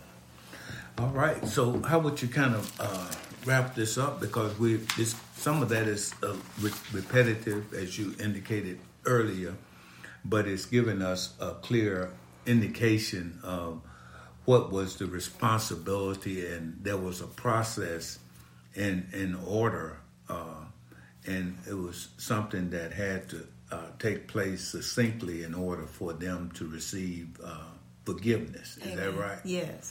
All right. So how would you kind of uh, wrap this up? Because we this some of that is uh, re- repetitive, as you indicated earlier, but it's given us a clear indication of what was the responsibility, and there was a process in in order, uh, and it was something that had to uh, take place succinctly in order for them to receive uh, forgiveness. Is Amen. That right? Yes.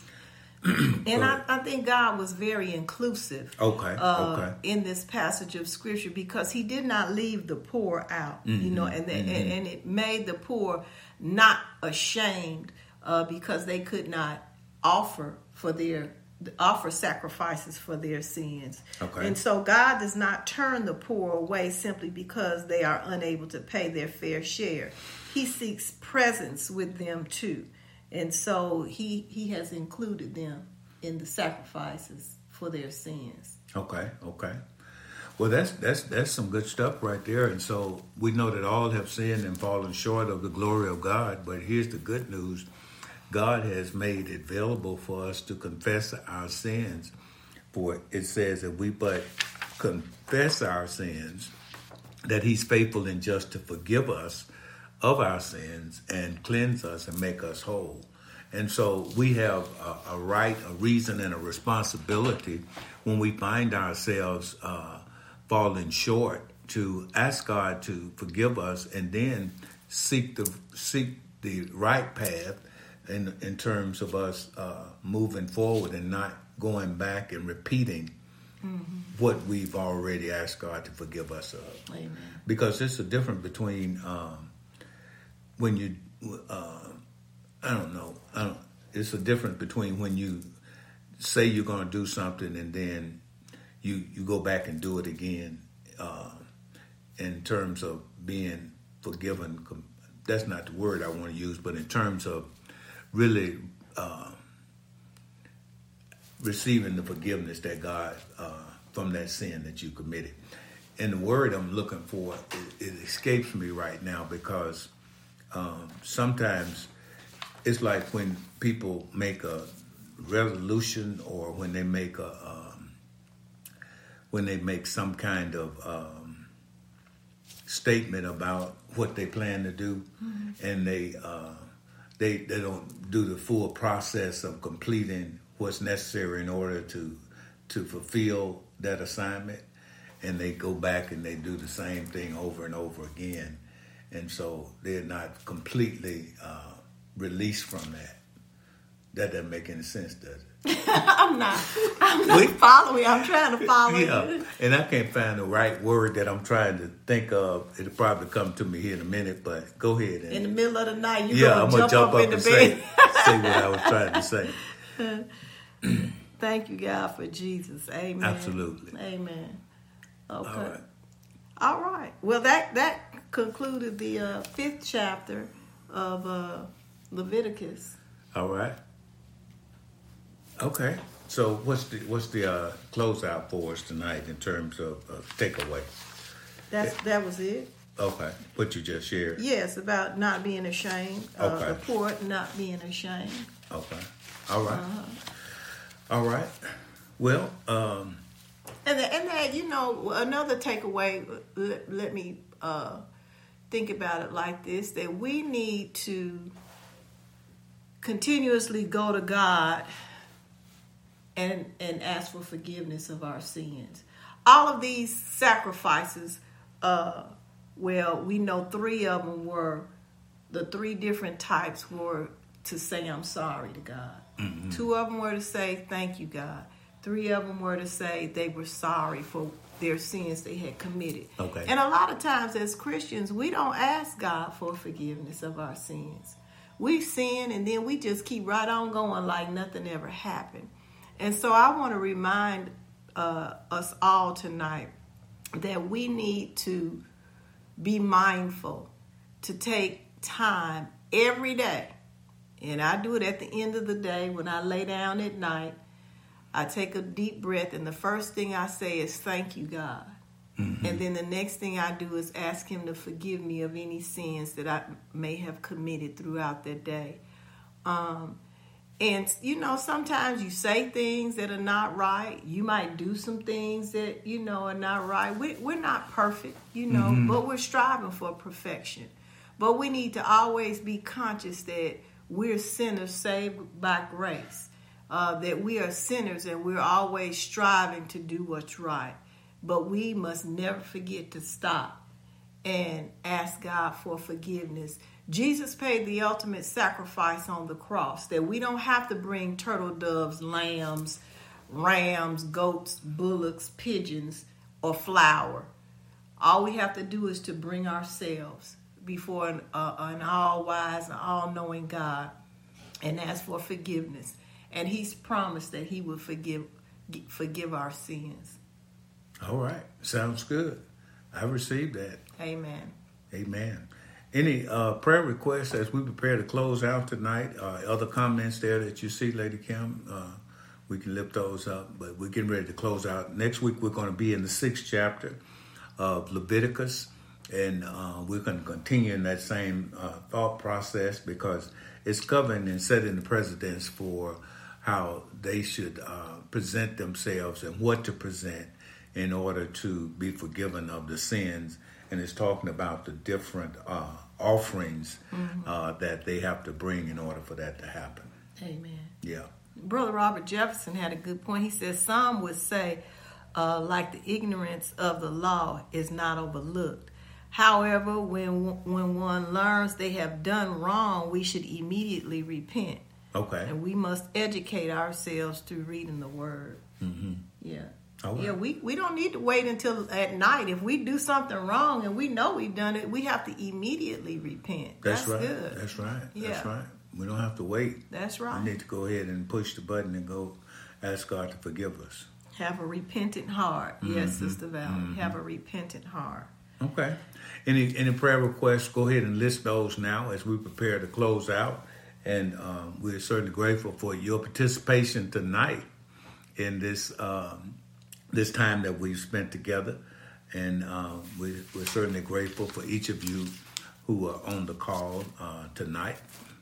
And I, I think God was very inclusive okay, uh, okay. in this passage of Scripture, because he did not leave the poor out, mm-hmm, you know, and, the, mm-hmm. and and it made the poor not ashamed uh, because they could not offer for their offer sacrifices for their sins. Okay. And so God does not turn the poor away simply because they are unable to pay their fair share. He seeks presence with them too. And so he, he has included them in the sacrifices for their sins. Okay, okay. Well, that's that's that's some good stuff right there. And so we know that all have sinned and fallen short of the glory of God. But here's the good news. God has made it available for us to confess our sins. For it says that we but confess our sins, that he's faithful and just to forgive us of our sins and cleanse us and make us whole. And so we have a, a right, a reason, and a responsibility when we find ourselves uh, falling short to ask God to forgive us, and then seek the seek the right path in in terms of us uh, moving forward and not going back and repeating mm-hmm. what we've already asked God to forgive us of. Amen. Because it's a difference between um, when you, uh, I don't know, I don't, it's a difference between when you say you're going to do something and then you, you go back and do it again uh, in terms of being forgiven. That's not the word I want to use, but in terms of really uh, receiving the forgiveness that God, uh, from that sin that you committed. And the word I'm looking for, it, it escapes me right now, because um, sometimes it's like when people make a resolution, or when they make a um, when they make some kind of um, statement about what they plan to do, mm-hmm. and they uh, they they don't do the full process of completing what's necessary in order to to fulfill that assignment. And they go back and they do the same thing over and over again. And so they're not completely uh, released from that. That doesn't make any sense, does it? I'm not. I'm not Wait. following. I'm trying to follow yeah. you. And I can't find the right word that I'm trying to think of. It'll probably come to me here in a minute, but go ahead. And, in the middle of the night, you're yeah, going to jump, jump up, up in the and bed. Say, say what I was trying to say. Thank you, God, for Jesus. Amen. Absolutely. Amen. Okay. All right. All right. Well, that that concluded the uh, fifth chapter of uh, Leviticus. All right. Okay. So what's the what's the uh, closeout for us tonight in terms of uh, takeaway? That's that was it. Okay, what you just shared. Yes, about not being ashamed. Okay. Uh, the poor not being ashamed. Okay. All right. Uh-huh. All right. Well, um, and the, and that you know another takeaway. Let, let me uh, think about it like this: that we need to continuously go to God and and ask for forgiveness of our sins. All of these sacrifices. Uh, well, we know three of them were the three different types were to say I'm sorry to God. Mm-hmm. Two of them were to say thank you, God. Three of them were to say they were sorry for their sins they had committed. Okay. And a lot of times as Christians, we don't ask God for forgiveness of our sins. We sin and then we just keep right on going like nothing ever happened. And so I want to remind uh, us all tonight that we need to be mindful to take time every day. And I do it at the end of the day when I lay down at night. I take a deep breath and the first thing I say is thank you, God. Mm-hmm. And then the next thing I do is ask him to forgive me of any sins that I may have committed throughout that day. Um, and, you know, sometimes you say things that are not right. You might do some things that, you know, are not right. We, we're not perfect, you know, mm-hmm. but we're striving for perfection. But we need to always be conscious that we're sinners saved by grace, uh, that we are sinners and we're always striving to do what's right. But we must never forget to stop and ask God for forgiveness. Jesus paid the ultimate sacrifice on the cross, that we don't have to bring turtle doves, lambs, rams, goats, bullocks, pigeons, or flour. All we have to do is to bring ourselves before an, uh, an all-wise and all-knowing God and ask for forgiveness. And he's promised that he will forgive forgive our sins. All right. Sounds good. I received that. Amen. Amen. Any uh, prayer requests as we prepare to close out tonight? Uh, other comments there that you see, Lady Kim? Uh, we can lift those up, but we're getting ready to close out. Next week, we're going to be in the sixth chapter of Leviticus, and uh, we're going to continue in that same uh, thought process because it's covering and setting the precedents for how they should uh, present themselves and what to present in order to be forgiven of the sins. And it's talking about the different uh, offerings mm-hmm. uh, that they have to bring in order for that to happen. Amen. Yeah. Brother Robert Jefferson had a good point. He says some would say, uh, like the ignorance of the law is not overlooked. However, when when one learns they have done wrong, we should immediately repent. Okay. And we must educate ourselves through reading the Word. Mm-hmm. Yeah. Right. Yeah, we, we don't need to wait until at night. If we do something wrong and we know we've done it, we have to immediately repent. That's, That's right. good. That's right. Yeah. That's right. We don't have to wait. That's right. We need to go ahead and push the button and go ask God to forgive us. Have a repentant heart. Mm-hmm. Yes, Sister Valerie. Mm-hmm. Have a repentant heart. Okay. Any any prayer requests, go ahead and list those now as we prepare to close out. And um, we're certainly grateful for your participation tonight in this um, this time that we've spent together. And uh, we, we're certainly grateful for each of you who are on the call uh, tonight.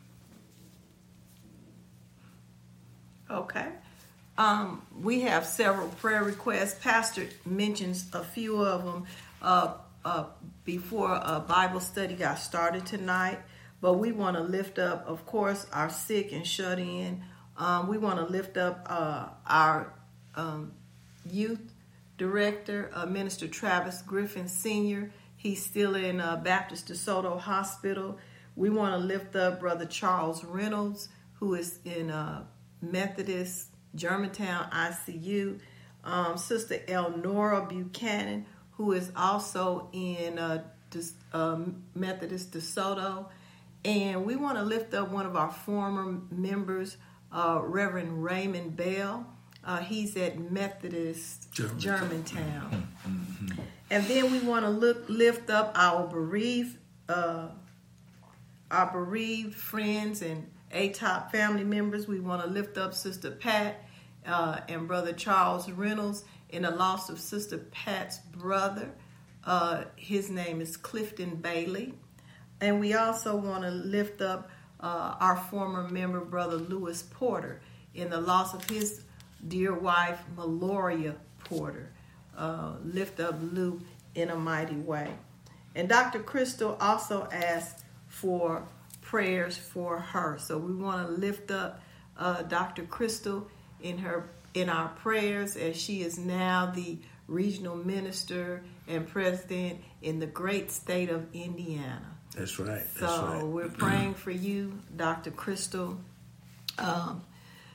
Okay. Um, we have several prayer requests. Pastor mentions a few of them uh, uh, before a Bible study got started tonight. But we want to lift up, of course, our sick and shut in. Um, we want to lift up uh, our um, youth director, uh, Minister Travis Griffin Senior He's still in uh, Baptist DeSoto Hospital. We want to lift up Brother Charles Reynolds, who is in uh, Methodist Germantown I C U. Um, Sister Elnora Buchanan, who is also in uh, Des- uh, Methodist DeSoto. And we want to lift up one of our former members, uh, Reverend Raymond Bell. Uh, he's at Methodist Germantown. Germantown. Mm-hmm. And then we want to look lift up our bereaved, uh, our bereaved friends and A T O P family members. We want to lift up Sister Pat uh, and Brother Charles Reynolds in the loss of Sister Pat's brother. Uh, his name is Clifton Bailey. And we also want to lift up uh, our former member, Brother Lewis Porter, in the loss of his dear wife, Meloria Porter. Uh, lift up Lou in a mighty way. And Doctor Crystal also asked for prayers for her. So we want to lift up uh, Doctor Crystal in her in our prayers, as she is now the regional minister and president in the great state of Indiana. That's right. So That's right. we're praying for you, Doctor Crystal. Um,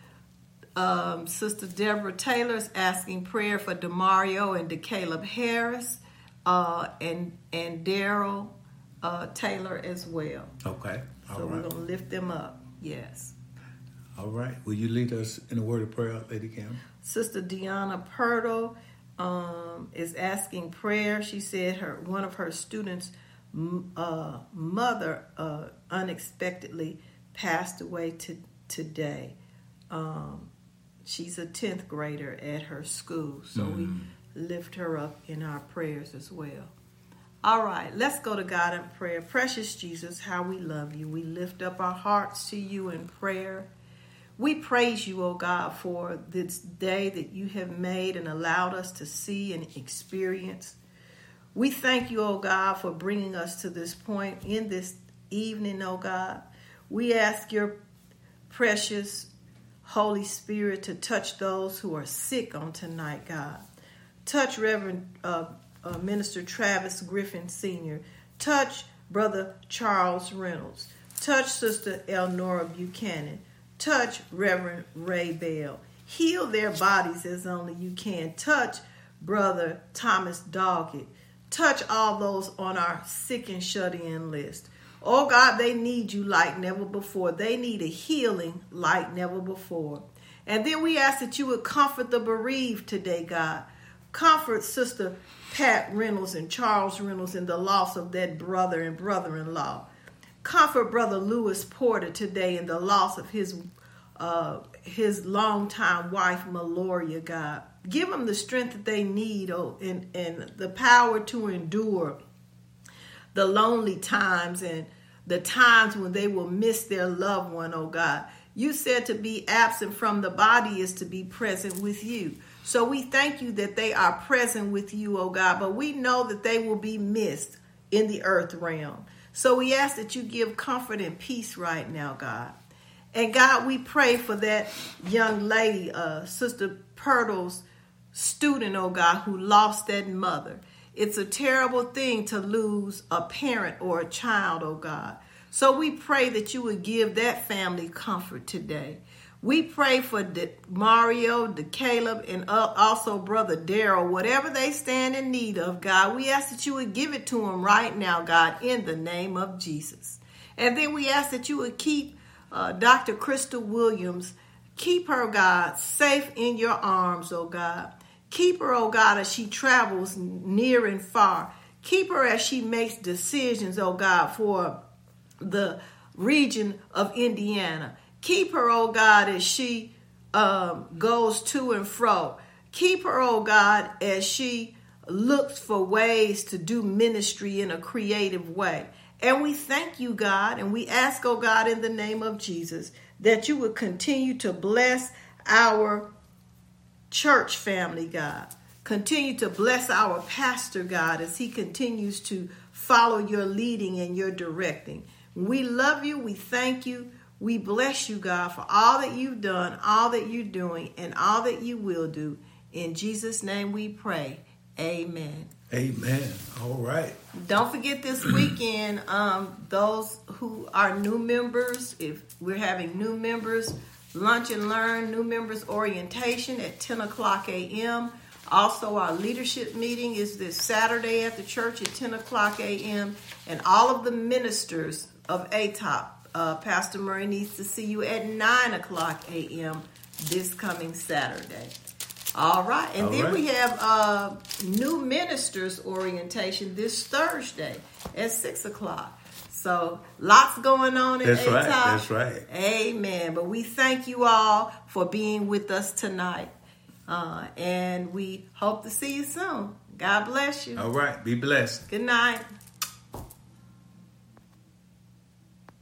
um, Sister Deborah Taylor is asking prayer for Demario and DeCaleb Harris uh, and and Daryl uh, Taylor as well. Okay. All so right. we're going to lift them up. Yes. All right. Will you lead us in a word of prayer, Lady Kim? Sister Deanna Purtle um, is asking prayer. She said her one of her students' uh, mother uh, unexpectedly passed away to, today. Um, she's a tenth grader at her school, so mm. we lift her up in our prayers as well. All right, let's go to God in prayer. Precious Jesus, how we love you. We lift up our hearts to you in prayer. We praise you, oh God, for this day that you have made and allowed us to see and experience. We thank you, oh God, for bringing us to this point in this evening, oh God. We ask your precious Holy Spirit to touch those who are sick on tonight, God. Touch Reverend uh, uh, Minister Travis Griffin Senior Touch Brother Charles Reynolds. Touch Sister Elnora Buchanan. Touch Reverend Ray Bell. Heal their bodies as only you can. Touch Brother Thomas Doggett. Touch all those on our sick and shut-in list. Oh God, they need you like never before. They need a healing like never before. And then we ask that you would comfort the bereaved today, God. Comfort Sister Pat Reynolds and Charles Reynolds in the loss of that brother and brother-in-law. Comfort Brother Lewis Porter today in the loss of his uh, his longtime wife, Meloria, God. Give them the strength that they need, oh, and, and the power to endure the lonely times and the times when they will miss their loved one, oh God. You said to be absent from the body is to be present with you. So we thank you that they are present with you, oh God, but we know that they will be missed in the earth realm. So we ask that you give comfort and peace right now, God. And God, we pray for that young lady, uh, Sister Purtle's student, oh God, who lost that mother. It's a terrible thing to lose a parent or a child, oh God. So we pray that you would give that family comfort today. We pray for De- Mario, DeCaleb, and uh, also Brother Daryl, whatever they stand in need of, God. We ask that you would give it to them right now, God, in the name of Jesus. And then we ask that you would keep uh, Doctor Crystal Williams, keep her, God, safe in your arms, oh God. Keep her, oh God, as she travels near and far. Keep her as she makes decisions, oh God, for the region of Indiana. Keep her, oh God, as she um, goes to and fro. Keep her, oh God, as she looks for ways to do ministry in a creative way. And we thank you, God, and we ask, oh God, in the name of Jesus, that you would continue to bless our church family, God. Continue to bless our pastor, God, as he continues to follow your leading and your directing. We love you. We thank you. We bless you, God, for all that you've done, all that you're doing, and all that you will do. In Jesus' name we pray. Amen. Amen. All right. Don't forget this weekend, um, those who are new members, if we're having new members, Lunch and Learn, new members orientation at ten o'clock a.m. Also, our leadership meeting is this Saturday at the church at ten o'clock a.m. And all of the ministers of A T O P, uh, Pastor Murray needs to see you at nine o'clock a.m. this coming Saturday. All right. And all then right. we have uh, new ministers orientation this Thursday at six o'clock. So lots going on in That's A-Top. right. That's right. Amen. But we thank you all for being with us tonight. Uh, and we hope to see you soon. God bless you. All right. Be blessed. Good night.